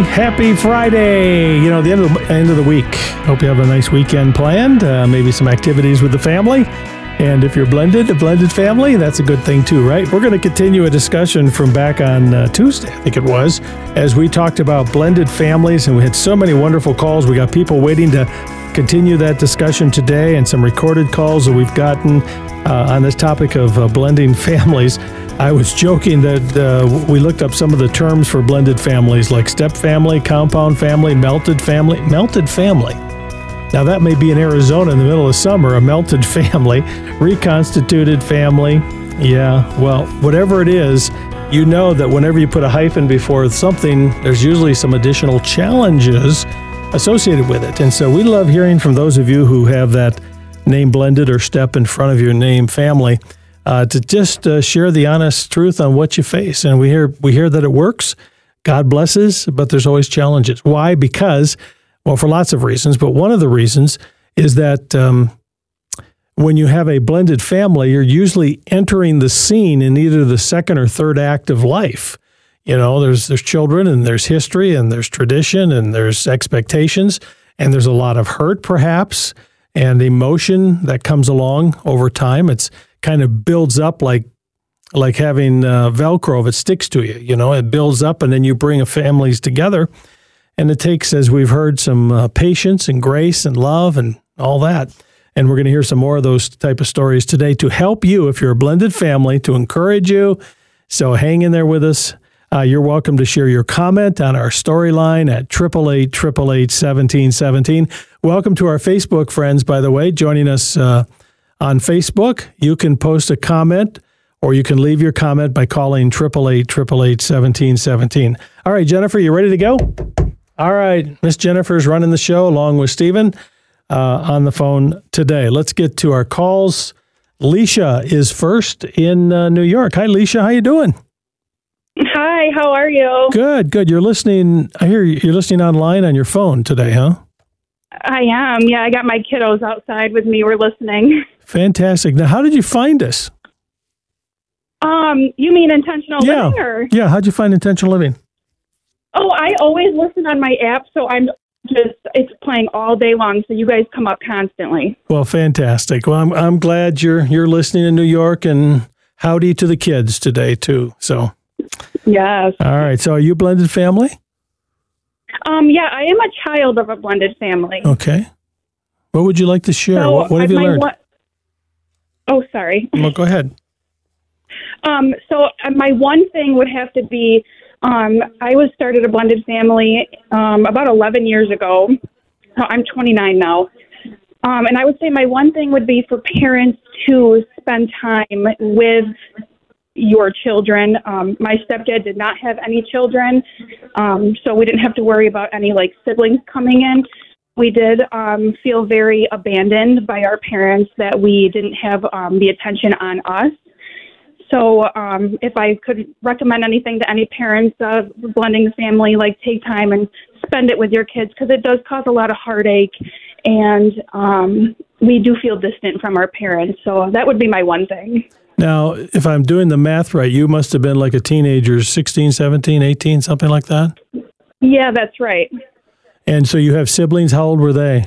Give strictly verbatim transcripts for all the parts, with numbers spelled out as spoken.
Happy Friday. You know, the end of the, end of the week. Hope you have a nice weekend planned. Uh, maybe some activities with the family. And if you're blended, a blended family, that's a good thing too, right? We're going to continue a discussion from back on uh, Tuesday, I think it was, as we talked about blended families, and we had so many wonderful calls. We got people waiting to continue that discussion today, and some recorded calls that we've gotten uh, on this topic of uh, blending families. I was joking that uh, we looked up some of the terms for blended families, like step family, compound family, melted family, melted family. Now, that may be in Arizona in the middle of summer, a melted family, reconstituted family. Yeah, well, whatever it is, you know that whenever you put a hyphen before something, there's usually some additional challenges associated with it. And so we love hearing from those of you who have that name blended or step in front of your name family uh, to just uh, share the honest truth on what you face. And we hear we hear that it works. God blesses, but there's always challenges. Why? Because Well, for lots of reasons, but one of the reasons is that um, when you have a blended family, you're usually entering the scene in either the second or third act of life. You know, there's there's children, and there's history, and there's tradition, and there's expectations, and there's a lot of hurt, perhaps, and emotion that comes along over time. It's kind of builds up like like having uh, Velcro. If it sticks to you, you know, it builds up, and then you bring a families together. And it takes, as we've heard, some uh, patience and grace and love and all that. And we're going to hear some more of those type of stories today to help you if you're a blended family, to encourage you. So hang in there with us. Uh, you're welcome to share your comment on our storyline at eight eight eight, eight eight eight, one seven one seven. Welcome to our Facebook friends, by the way, joining us uh, on Facebook. You can post a comment, or you can leave your comment by calling eight eight eight, eight eight eight, one seven one seven. All right, Jennifer, you ready to go? All right, Miss Jennifer's running the show along with Stephen uh, on the phone today. Let's get to our calls. Leisha is first in uh, New York. Hi, Leisha. How you doing? Hi, how are you? Good, good. You're listening. I hear you're listening online on your phone today, huh? I am. Yeah, I got my kiddos outside with me. We're listening. Fantastic. Now, how did you find us? Um, you mean intentional yeah. living? Or? Yeah. How'd you find intentional living? Oh, I always listen on my app, so I'm just, it's playing all day long, so you guys come up constantly. Well, fantastic. Well, I'm I'm glad you're you're listening in New York, and howdy to the kids today, too. So, yes. All right. So, are you a blended family? Um, yeah, I am a child of a blended family. Okay. What would you like to share? So what, what have you learned? One, oh, sorry. Well, go ahead. Um, so uh, my one thing would have to be, Um, I was started a blended family um, about eleven years ago. So I'm twenty-nine now. Um, and I would say my one thing would be for parents to spend time with your children. Um, my stepdad did not have any children, um, so we didn't have to worry about any like siblings coming in. We did um, feel very abandoned by our parents that we didn't have um, the attention on us. So um, if I could recommend anything to any parents uh, blending the family, like take time and spend it with your kids, because it does cause a lot of heartache, and um, we do feel distant from our parents. So that would be my one thing. Now, if I'm doing the math right, you must have been like a teenager, sixteen, seventeen, eighteen, something like that? Yeah, that's right. And so you have siblings. How old were they?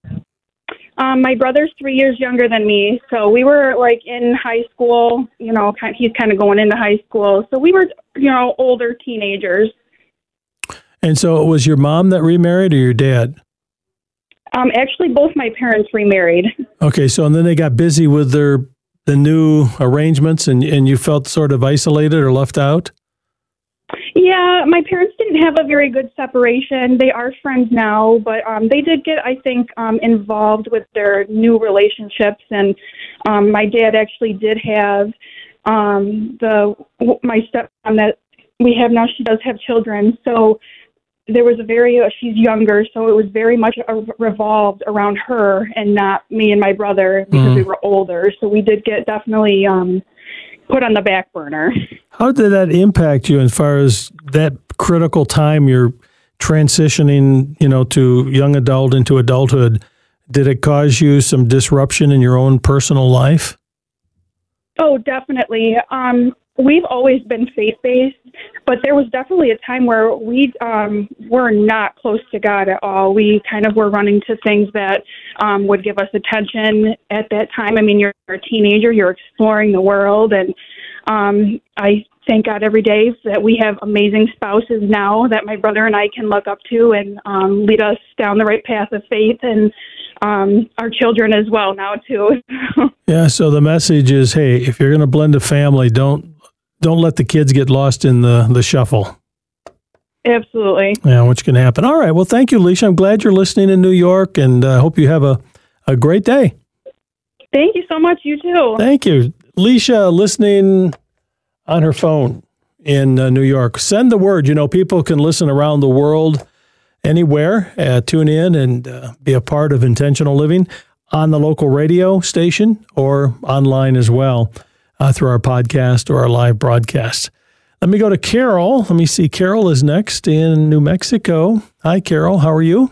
Um, my brother's three years younger than me, so we were like in high school. You know, kind he's kind of going into high school, so we were, you know, older teenagers. And so, it was your mom that remarried, or your dad? Um, actually, both my parents remarried. Okay, so and then they got busy with their the new arrangements, and and you felt sort of isolated or left out. Yeah, my parents didn't have a very good separation. They are friends now, but um, they did get, I think, um, involved with their new relationships. And um, my dad actually did have um, the my stepmom that we have now. She does have children, so there was a very uh, she's younger, so it was very much uh, revolved around her and not me and my brother, because mm-hmm. we were older. So we did get definitely um, put on the back burner. How did that impact you as far as that critical time you're transitioning, you know, to young adult into adulthood? Did it cause you some disruption in your own personal life? Oh, definitely. Um, we've always been faith-based, but there was definitely a time where we um, were not close to God at all. We kind of were running to things that um, would give us attention at that time. I mean, you're a teenager, you're exploring the world, and um, I thank God every day that we have amazing spouses now that my brother and I can look up to and um, lead us down the right path of faith, and um, our children as well now, too. Yeah, so the message is, hey, if you're going to blend a family, don't don't let the kids get lost in the, the shuffle. Absolutely. Yeah, which can happen. All right, well, thank you, Leisha. I'm glad you're listening in New York, and I uh, hope you have a, a great day. Thank you so much. You too. Thank you. Leisha listening on her phone in uh, New York. Send the word. You know, people can listen around the world anywhere. Uh, tune in and uh, be a part of Intentional Living on the local radio station or online as well uh, through our podcast or our live broadcast. Let me go to Carol. Let me see. Carol is next in New Mexico. Hi, Carol. How are you?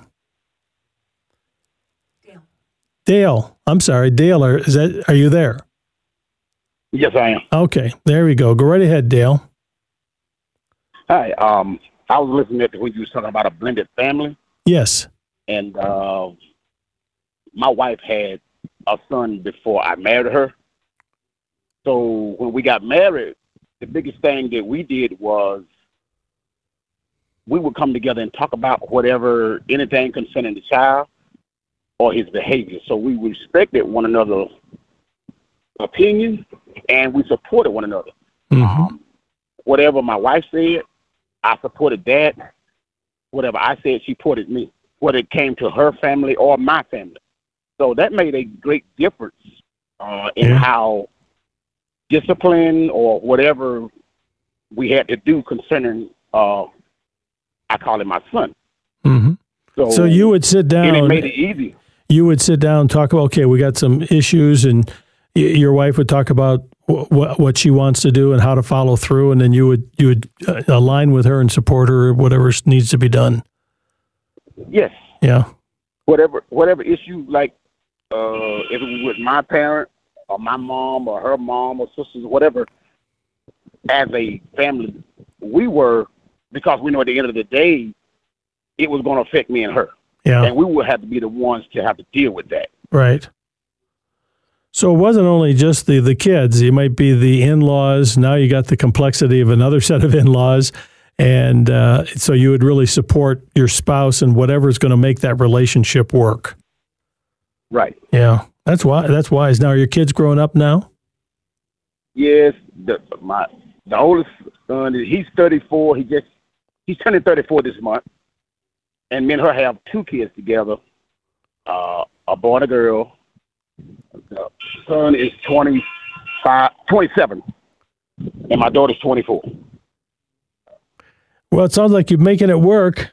Dale. Dale. I'm sorry. Dale, are, is that, are you there? Yes, I am. Okay. There we go. Go right ahead, Dale. Hi. Um, I was listening to when you were talking about a blended family. Yes. And uh, my wife had a son before I married her. So when we got married, the biggest thing that we did was we would come together and talk about whatever, anything concerning the child or his behavior. So we respected one another's opinion and we supported one another. Mm-hmm. Um, whatever my wife said, I supported that. Whatever I said, she supported me, whether it came to her family or my family. So that made a great difference uh, in yeah. how discipline or whatever we had to do concerning, uh, I call it my son. Mm-hmm. So, so you would sit down. And it made it easy. You would sit down and talk about, okay, we got some issues, and y- your wife would talk about w- what she wants to do and how to follow through, and then you would you would uh, align with her and support her, whatever needs to be done. Yes. Yeah. Whatever whatever issue, like uh, if it was with my parent or my mom or her mom or sisters, whatever, as a family, we were, because we know at the end of the day, it was going to affect me and her. Yeah. And we would have to be the ones to have to deal with that. Right. So it wasn't only just the, the kids. You might be the in-laws. Now you got the complexity of another set of in-laws. And uh, so you would really support your spouse and whatever is going to make that relationship work. Right. Yeah. That's why. That's wise. Now, are your kids growing up now? Yes. The, my the oldest son, he's thirty-four. He just he's turning thirty-four this month. And me and her have two kids together, uh, a boy and a girl. The son is twenty-five, twenty-seven, and my daughter's twenty-four. Well, it sounds like you're making it work.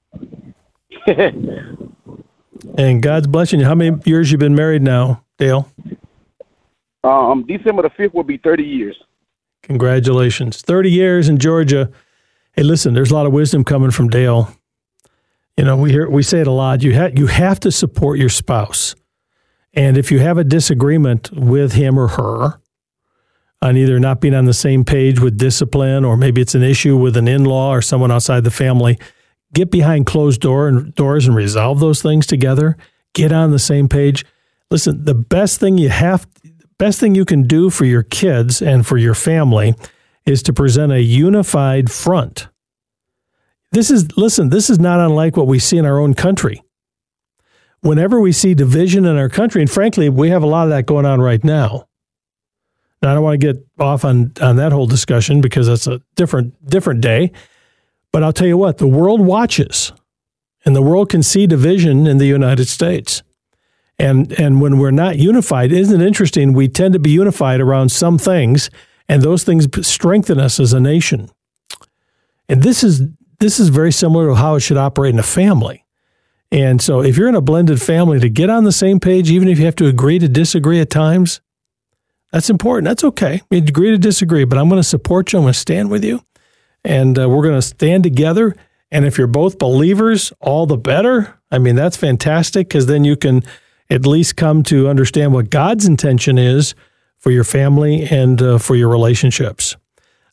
And God's blessing you. How many years you been married now, Dale? Um, December the fifth will be thirty years. Congratulations. thirty years in Georgia. Hey, listen, there's a lot of wisdom coming from Dale. You know, we hear we say it a lot. You have you have to support your spouse, and if you have a disagreement with him or her on either not being on the same page with discipline, or maybe it's an issue with an in-law or someone outside the family, get behind closed door and doors and resolve those things together. Get on the same page. Listen, the best thing you have, best thing you can do for your kids and for your family is to present a unified front. This is, listen, this is not unlike what we see in our own country. Whenever we see division in our country, and frankly, we have a lot of that going on right now. Now, I don't want to get off on, on that whole discussion because that's a different different day. But I'll tell you what, the world watches, and the world can see division in the United States. And and when we're not unified, isn't it interesting? We tend to be unified around some things, and those things strengthen us as a nation. And this is This is very similar to how it should operate in a family. And so if you're in a blended family, to get on the same page, even if you have to agree to disagree at times, that's important. That's okay. We agree to disagree, but I'm going to support you. I'm going to stand with you. And uh, we're going to stand together. And if you're both believers, all the better. I mean, that's fantastic, because then you can at least come to understand what God's intention is for your family and uh, for your relationships.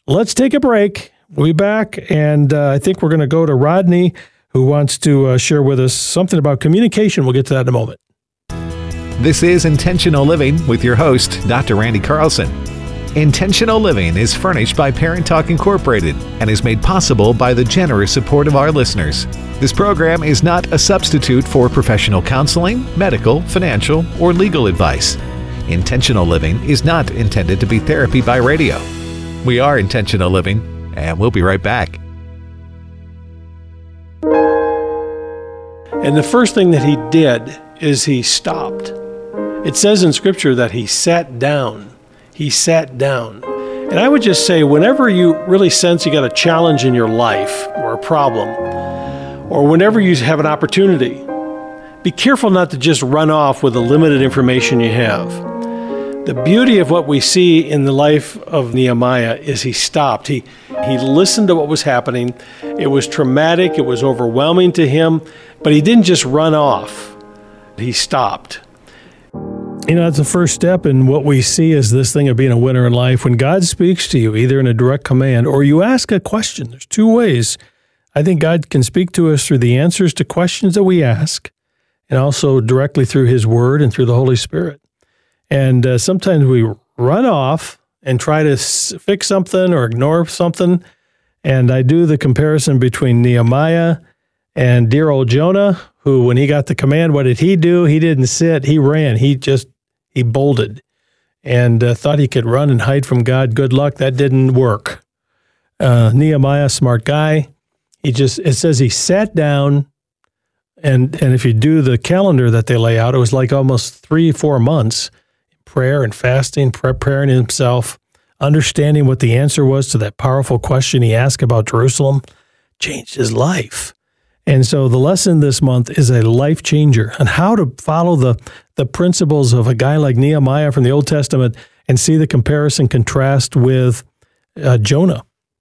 let's take a break. We'll be back, and uh, I think we're going to go to Rodney, who wants to uh, share with us something about communication. We'll get to that in a moment. This is Intentional Living with your host, Doctor Randy Carlson. Intentional Living is furnished by Parent Talk Incorporated and is made possible by the generous support of our listeners. This program is not a substitute for professional counseling, medical, financial, or legal advice. Intentional Living is not intended to be therapy by radio. We are Intentional Living, and we'll be right back. And the first thing that he did is he stopped. It says in Scripture that he sat down. He sat down. And I would just say, whenever you really sense you got a challenge in your life or a problem, or whenever you have an opportunity, be careful not to just run off with the limited information you have. The beauty of what we see in the life of Nehemiah is he stopped. He he listened to what was happening. It was traumatic. It was overwhelming to him, but he didn't just run off. He stopped. You know, that's the first step in what we see as this thing of being a winner in life. When God speaks to you, either in a direct command or you ask a question, there's two ways. I think God can speak to us through the answers to questions that we ask, and also directly through His Word and through the Holy Spirit. And uh, sometimes we run off and try to s- fix something or ignore something. And I do the comparison between Nehemiah and dear old Jonah, who, when he got the command, what did he do? He didn't sit. He ran. He just, he bolted and uh, thought he could run and hide from God. Good luck. That didn't work. Uh, Nehemiah, smart guy. He just, it says he sat down, and, and if you do the calendar that they lay out, it was like almost three, four months, prayer and fasting, preparing himself, understanding what the answer was to that powerful question he asked about Jerusalem, changed his life. And so the lesson this month is a life changer on how to follow the, the principles of a guy like Nehemiah from the Old Testament and see the comparison contrast with uh, Jonah.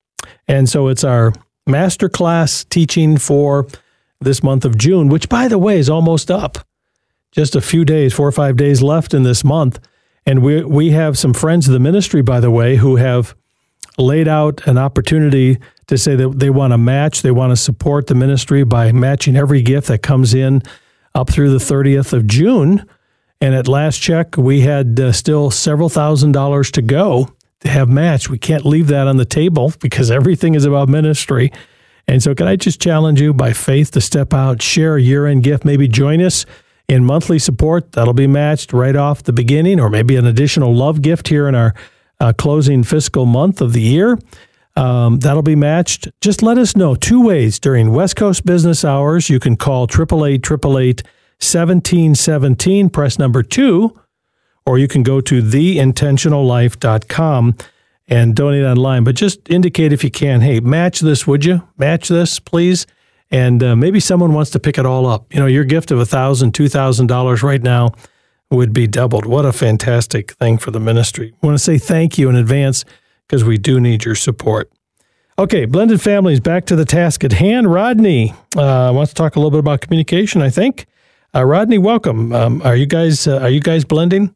And so it's our masterclass teaching for this month of June, which, by the way, is almost up. Just a few days, four or five days left in this month. And we we have some friends of the ministry, by the way, who have laid out an opportunity to say that they want to match, they want to support the ministry by matching every gift that comes in up through the thirtieth of June. And at last check, we had uh, still several thousand dollars to go to have matched. We can't leave that on the table because everything is about ministry. And so can I just challenge you by faith to step out, share a year-end gift, maybe join us in monthly support. That'll be matched right off the beginning, or maybe an additional love gift here in our uh, closing fiscal month of the year. Um, that'll be matched. Just let us know two ways during West Coast business hours. You can call eight eight eight, eight eight eight, one seven one seven, press number two, or you can go to the intentional life dot com and donate online. But just indicate if you can, hey, match this, would you? Match this, please. And uh, maybe someone wants to pick it all up. You know, your gift of one thousand dollars, two thousand dollars right now would be doubled. What a fantastic thing for the ministry. I want to say thank you in advance because we do need your support. Okay, Blended Families, back to the task at hand. Rodney uh, wants to talk a little bit about communication, I think. Uh, Rodney, welcome. Um, are you guys uh, are you guys blending?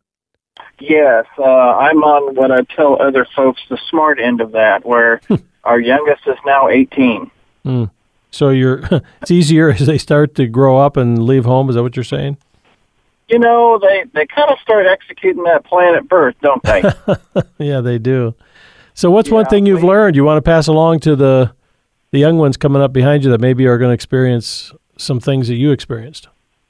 Yes, uh, I'm on what I tell other folks, the smart end of that, where our youngest is now eighteen. Mm. So you're it's easier as they start to grow up and leave home. Is that what you're saying? You know, they, they kind of start executing that plan at birth, don't they? Yeah, they do. So what's yeah, one thing you've we, learned you want to pass along to the the young ones coming up behind you that maybe are going to experience some things that you experienced?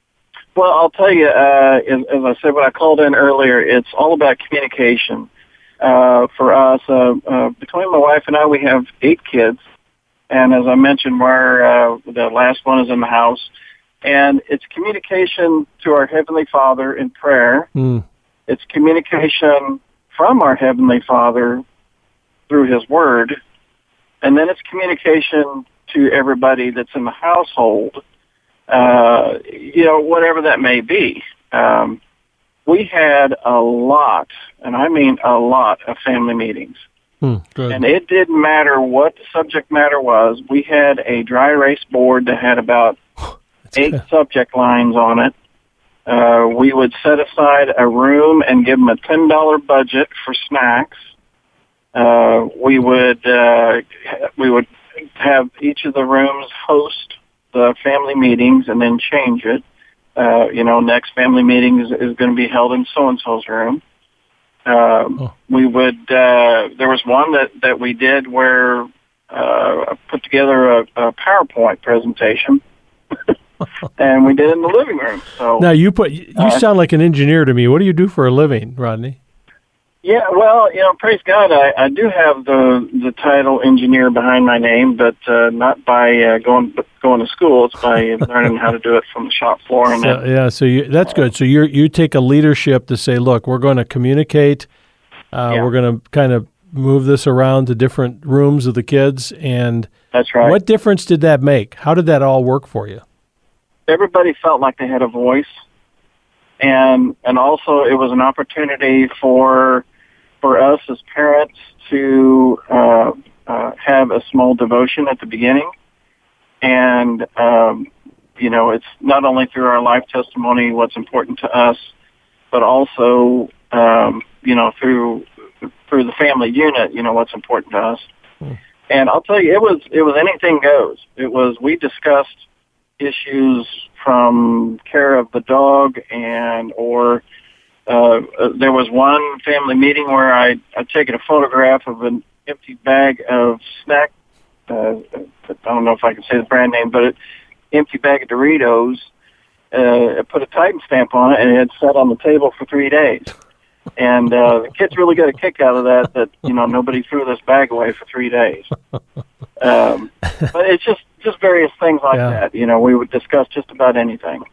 Well, I'll tell you, uh, as, as I said when I called in earlier, it's all about communication. Uh, for us, uh, uh, between my wife and I, we have eight kids. And as I mentioned, we're, uh, the last one is in the house. And it's communication to our Heavenly Father in prayer. Mm. It's communication from our Heavenly Father through His Word. And then it's communication to everybody that's in the household, uh, you know, whatever that may be. Um, we had a lot, and I mean a lot, of family meetings. Hmm, and it didn't matter what the subject matter was. We had a dry erase board that had about eight good. subject lines on it. Uh, we would set aside a room and give them a ten dollars budget for snacks. Uh, we would uh, we would have each of the rooms host the family meetings and then change it. Uh, you know, next family meeting is, is going to be held in so-and-so's room. Uh, oh. We would, uh, there was one that, that we did where uh, I put together a, a PowerPoint presentation, and we did it in the living room. So now you put, you uh, sound like an engineer to me. What do you do for a living, Rodney? Yeah, well, you know, praise God, I, I do have the the title engineer behind my name, but uh, not by uh, going going to school. It's by learning how to do it from the shop floor. And so, yeah, so you, that's good. So you you take a leadership to say, look, we're going to communicate. Uh, yeah. We're going to kind of move this around to different rooms of the kids. And that's right. What difference did that make? How did that all work for you? Everybody felt like they had a voice, and and also it was an opportunity for. for us as parents to uh, uh, have a small devotion at the beginning. And, um, you know, it's not only through our life testimony what's important to us, but also, um, you know, through through the family unit, you know, what's important to us. Mm. And I'll tell you, it was it was anything goes. It was, we discussed issues from care of the dog and or Uh, there was one family meeting where I, I'd taken a photograph of an empty bag of snack, uh, I don't know if I can say the brand name, but an empty bag of Doritos, uh, I put a Titan stamp on it, and it had sat on the table for three days. And uh, the kids really got a kick out of that, that, you know, nobody threw this bag away for three days. Um, but it's just, just various things like yeah. that. You know, we would discuss just about anything.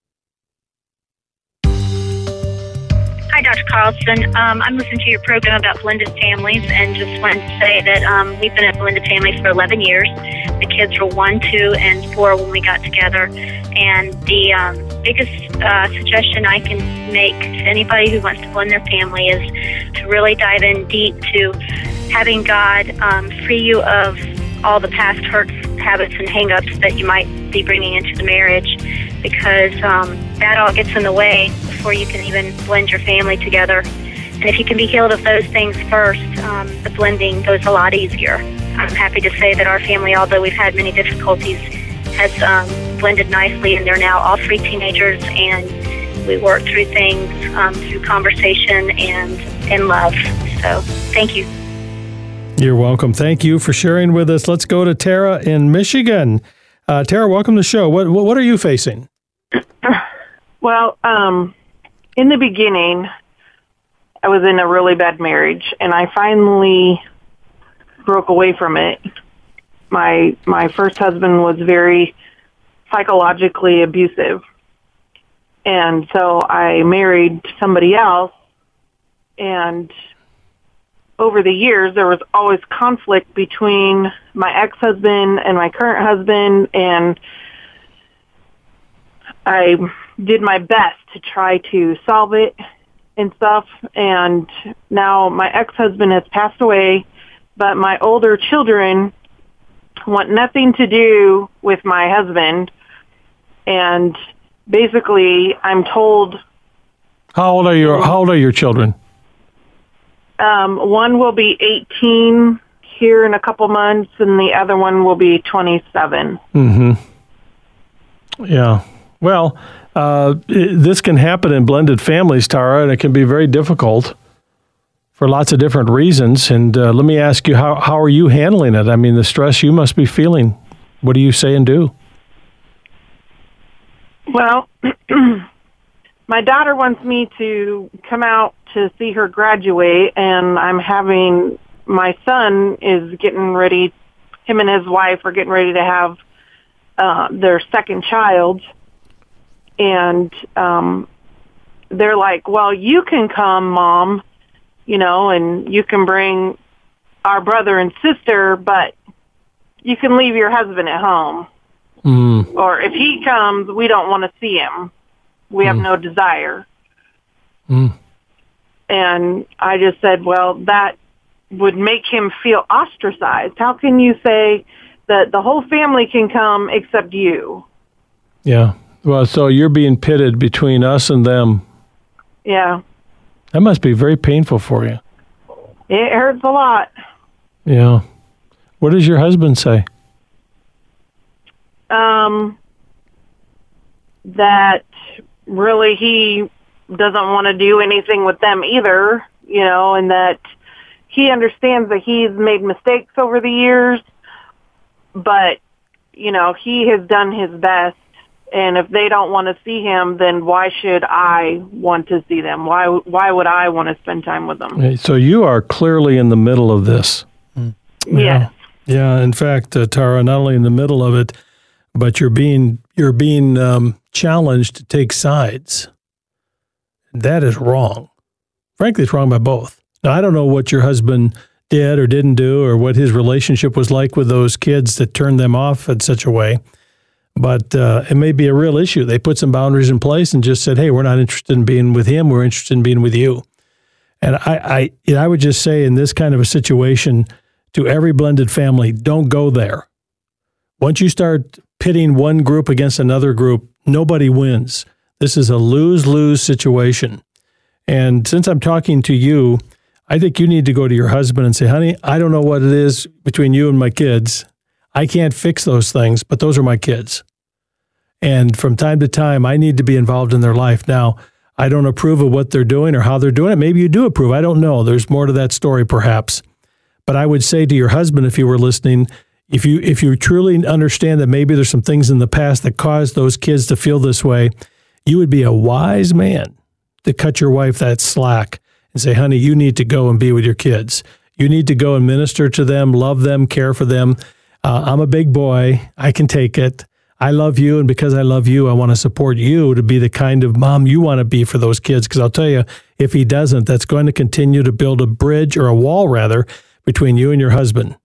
Hi, Doctor Carlson. Um, I'm listening to your program about blended families, and just wanted to say that um, we've been a blended family for eleven years. The kids were one, two, and four when we got together. And the um, biggest uh, suggestion I can make to anybody who wants to blend their family is to really dive in deep to having God um, free you of all the past hurts, habits, and hang-ups that you might be bringing into the marriage, because um, that all gets in the way before you can even blend your family together. And if you can be healed of those things first, um, the blending goes a lot easier. I'm happy to say that our family, although we've had many difficulties, has um, blended nicely, and they're now all three teenagers, and we work through things um, through conversation and in love. So thank you. You're welcome. Thank you for sharing with us. Let's go to Tara in Michigan. Uh, Tara, welcome to the show. What, what what are you facing? Well, um, in the beginning, I was in a really bad marriage, and I finally broke away from it. My my first husband was very psychologically abusive, and so I married somebody else, and over the years, there was always conflict between my ex-husband and my current husband, and I did my best to try to solve it and stuff. And now my ex-husband has passed away, but my older children want nothing to do with my husband. And basically, I'm told. How old are your How old are your children? Um, one will be eighteen here in a couple months, and the other one will be twenty-seven. Mm-hmm. Yeah. Well, uh, it, this can happen in blended families, Tara, and it can be very difficult for lots of different reasons. And uh, let me ask you, how how are you handling it? I mean, the stress you must be feeling. What do you say and do? Well, my daughter wants me to come out to see her graduate, and I'm having, my son is getting ready, him and his wife are getting ready to have uh, their second child, and um, they're like, well, you can come, Mom, you know, and you can bring our brother and sister, but you can leave your husband at home. Mm. Or if he comes, we don't want to see him. We have mm. no desire. Mm. And I just said, well, that would make him feel ostracized. How can you say that the whole family can come except you? Yeah. Well, so you're being pitted between us and them. Yeah. That must be very painful for you. it hurts a lot. Yeah. What does your husband say? Um, that really he doesn't want to do anything with them either, you know, and that he understands that he's made mistakes over the years, but, you know, he has done his best. And if they don't want to see him, then why should I want to see them? Why why would I want to spend time with them? So you are clearly in the middle of this. Mm. Yes. Yeah. In fact, uh, Tara, not only in the middle of it, but you're being you're being um, challenged to take sides. That is wrong. Frankly, it's wrong by both. Now, I don't know what your husband did or didn't do or what his relationship was like with those kids that turned them off in such a way. But uh, it may be a real issue. They put some boundaries in place and just said, hey, we're not interested in being with him. We're interested in being with you. And I, I, I would just say in this kind of a situation to every blended family, don't go there. Once you start pitting one group against another group, nobody wins. This is a lose-lose situation. And since I'm talking to you, I think you need to go to your husband and say, honey, I don't know what it is between you and my kids. I can't fix those things, but those are my kids. And from time to time, I need to be involved in their life. Now, I don't approve of what they're doing or how they're doing it. Maybe you do approve. I don't know. There's more to that story, perhaps. But I would say to your husband, if you were listening, if you if you truly understand that maybe there's some things in the past that caused those kids to feel this way, you would be a wise man to cut your wife that slack and say, honey, you need to go and be with your kids. You need to go and minister to them, love them, care for them. Uh, I'm a big boy. I can take it. I love you, and because I love you, I want to support you to be the kind of mom you want to be for those kids, because I'll tell you, if he doesn't, that's going to continue to build a bridge, or a wall, rather, between you and your husband.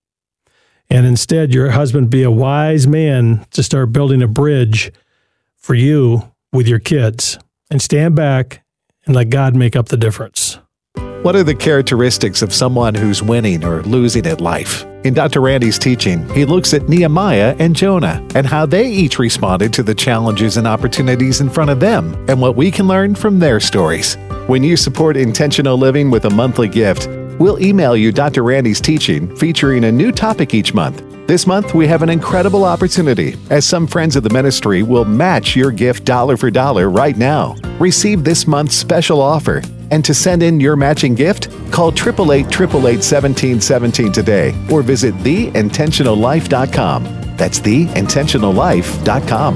And instead, your husband be a wise man to start building a bridge for you with your kids, and stand back and let God make up the difference. What are the characteristics of someone who's winning or losing at life? In Doctor Randy's teaching, he looks at Nehemiah and Jonah and how they each responded to the challenges and opportunities in front of them and what we can learn from their stories. When you support Intentional Living with a monthly gift, we'll email you Doctor Randy's teaching featuring a new topic each month. This month, we have an incredible opportunity, as some friends of the ministry will match your gift dollar for dollar right now. Receive this month's special offer. And to send in your matching gift, call eight eight eight, eight eight eight, one seven one seven today or visit the intentional life dot com. That's the intentional life dot com.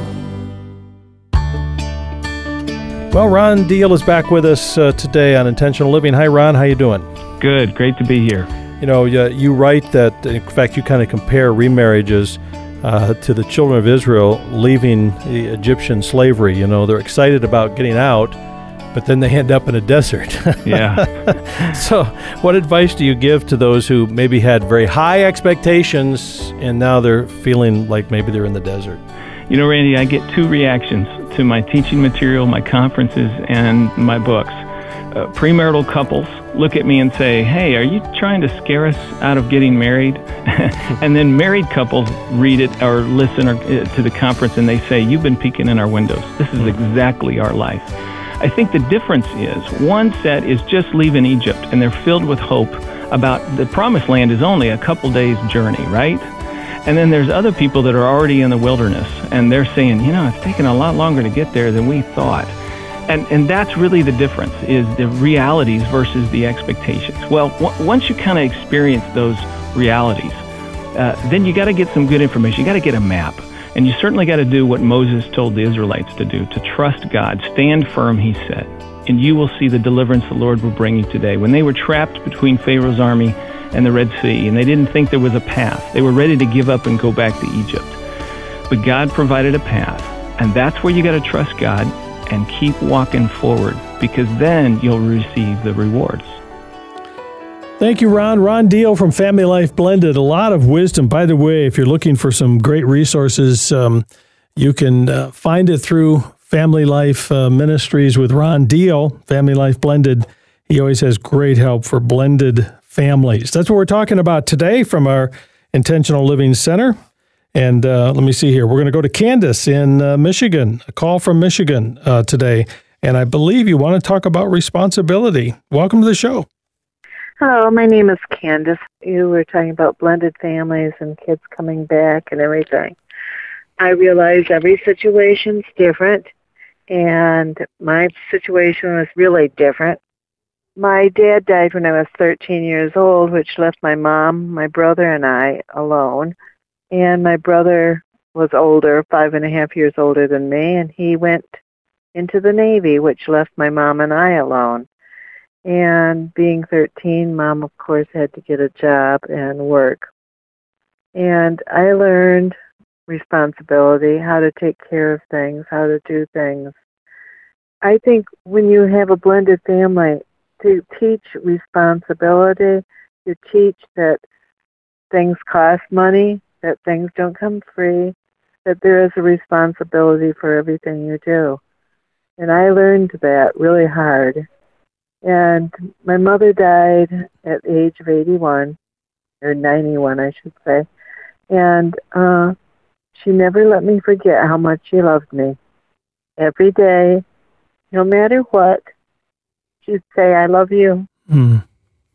Well, Ron Deal is back with us uh, today on Intentional Living. Hi, Ron. How you doing? Good. Great to be here. You know, you, you write that, in fact, you kind of compare remarriages uh, to the children of Israel leaving the Egyptian slavery. You know, they're excited about getting out, but then they end up in a desert. Yeah. So what advice do you give to those who maybe had very high expectations and now they're feeling like maybe they're in the desert? You know, Randy, I get two reactions to my teaching material, my conferences, and my books. Uh, premarital couples look at me and say, hey, are you trying to scare us out of getting married? And then married couples read it or listen or, uh, to the conference and they say, you've been peeking in our windows. This is exactly our life. I think the difference is one set is just leaving Egypt and they're filled with hope about the promised land is only a couple days journey, right? And then there's other people that are already in the wilderness and they're saying, you know, it's taken a lot longer to get there than we thought. And and that's really the difference, is the realities versus the expectations. Well, w- once you kind of experience those realities, uh, then you got to get some good information. You got to get a map. And you certainly got to do what Moses told the Israelites to do, to trust God. Stand firm, he said, and you will see the deliverance the Lord will bring you today. When they were trapped between Pharaoh's army and the Red Sea, and they didn't think there was a path, they were ready to give up and go back to Egypt. But God provided a path, and that's where you got to trust God and keep walking forward, because then you'll receive the rewards. Thank you, Ron. Ron Deal from Family Life Blended. A lot of wisdom. By the way, if you're looking for some great resources, um, you can uh, find it through Family Life uh, Ministries with Ron Deal, Family Life Blended. He always has great help for blended families. That's what we're talking about today from our Intentional Living Center. And uh, let me see here. We're going to go to Candace in uh, Michigan, a call from Michigan uh, today. And I believe you want to talk about responsibility. Welcome to the show. Hello, my name is Candace. You were talking about blended families and kids coming back and everything. I realize every situation's different, and my situation was really different. My dad died when I was thirteen years old, which left my mom, my brother, and I alone. And my brother was older, five and a half years older than me, and he went into the Navy, which left my mom and I alone. And being thirteen, Mom, of course, had to get a job and work. And I learned responsibility, how to take care of things, how to do things. I think when you have a blended family, to teach responsibility, to teach that things cost money, that things don't come free, that there is a responsibility for everything you do. And I learned that really hard. And my mother died at the age of eighty-one, or ninety-one, I should say. And uh, she never let me forget how much she loved me. Every day, no matter what, she'd say, I love you. Mm.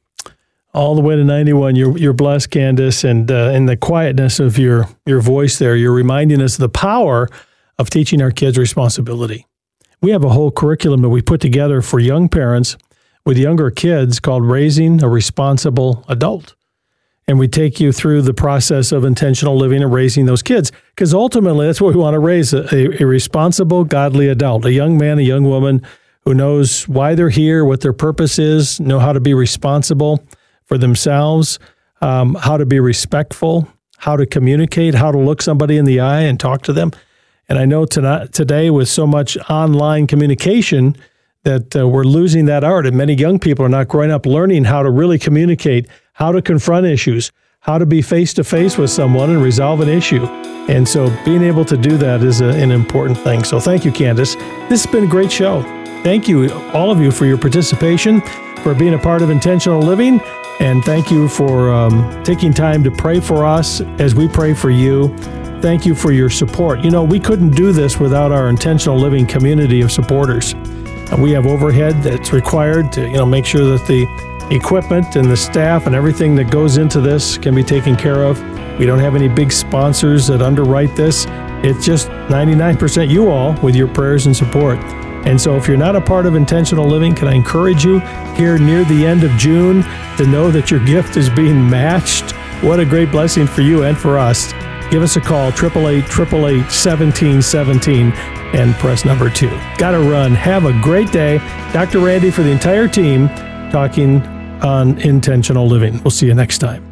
All the way to ninety-one, you're you're blessed, Candace, and uh, in the quietness of your, your voice there, you're reminding us of the power of teaching our kids responsibility. We have a whole curriculum that we put together for young parents with younger kids called Raising a Responsible Adult. And we take you through the process of intentional living and raising those kids, because ultimately that's what we want to raise, a, a responsible, godly adult, a young man, a young woman who knows why they're here, what their purpose is, know how to be responsible for themselves, um, how to be respectful, how to communicate, how to look somebody in the eye and talk to them. And I know tonight, today with so much online communication that uh, we're losing that art, and many young people are not growing up learning how to really communicate, how to confront issues, how to be face-to-face with someone and resolve an issue. And so being able to do that is a, an important thing. So thank you, Candace. This has been a great show. Thank you, all of you, for your participation, for being a part of Intentional Living, and thank you for um, taking time to pray for us as we pray for you. Thank you for your support. You know, we couldn't do this without our Intentional Living community of supporters. And we have overhead that's required to, you know, make sure that the equipment and the staff and everything that goes into this can be taken care of. We don't have any big sponsors that underwrite this. It's just ninety-nine percent you all with your prayers and support. And so if you're not a part of Intentional Living, can I encourage you here near the end of June to know that your gift is being matched? What a great blessing for you and for us. Give us a call, eight eight eight, eight eight eight, one seven one seven, and press number two. Gotta run. Have a great day. Doctor Randy for the entire team talking on Intentional Living. We'll see you next time.